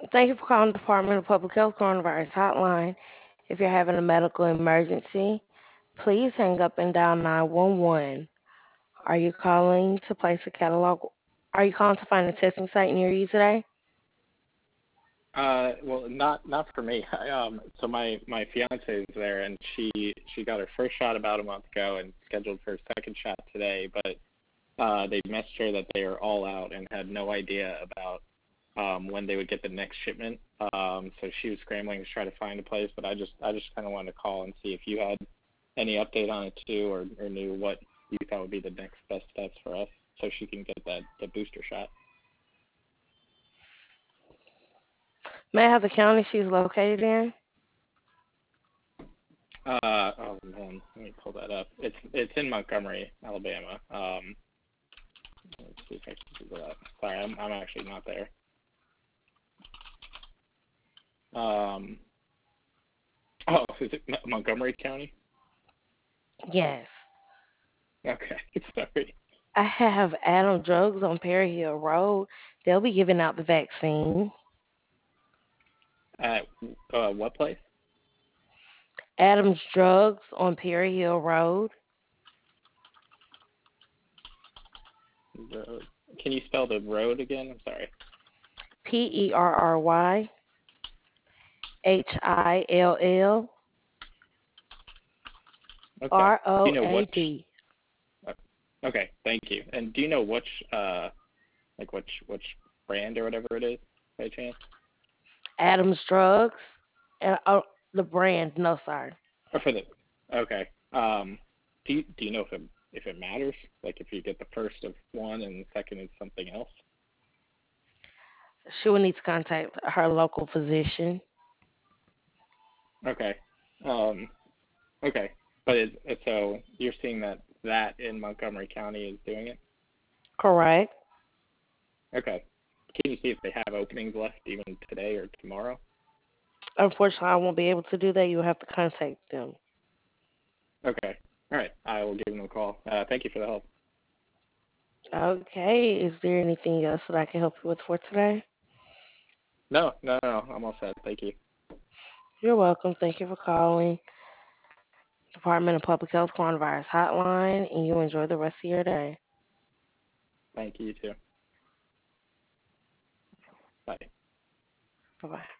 Thank you for calling the Department of Public Health Coronavirus Hotline. If you're having a medical emergency, please hang up and dial 911. Are you calling to place a catalog? Are you calling to find a testing site near you today? Well, not for me. So my fiance is there, and she got her first shot about a month ago, and scheduled for her second shot today. But they messaged her that they are all out and had no idea about when they would get the next shipment. So she was scrambling to try to find a place. But I just kind of wanted to call and see if you had any update on it too, or knew what you thought would be the next best steps for us, so she can get the booster shot. May I have the county she's located in? Oh man, let me pull that up. It's in Montgomery, Alabama. Let's see if I can Google that. Sorry, I'm actually not there. Um, oh, is it Montgomery County? Yes. Okay, sorry. I have Adam Drugs on Perry Hill Road. They'll be giving out the vaccine. At what place? Adam's Drugs on Perry Hill Road. The, can you spell the road again? I'm sorry. Perryhill Okay. Do you know which? Road. Uh, okay, thank you. And do you know which like which brand or whatever it is by chance? Adam's Drugs. And the brand, no, sorry. Or for the okay. Do you know if it matters? Like if you get the first of one and the second is something else? She will need to contact her local physician. Okay. Um, okay. But so you're seeing that in Montgomery County is doing it? Correct. Okay. Can you see if they have openings left even today or tomorrow? Unfortunately, I won't be able to do that. You will have to contact them. Okay. All right. I will give them a call. Thank you for the help. Okay. Is there anything else that I can help you with for today? No, no, no. I'm all set. Thank you. You're welcome. Thank you for calling Department of Public Health Coronavirus Hotline, and you enjoy the rest of your day. Thank you too. Bye. Bye bye.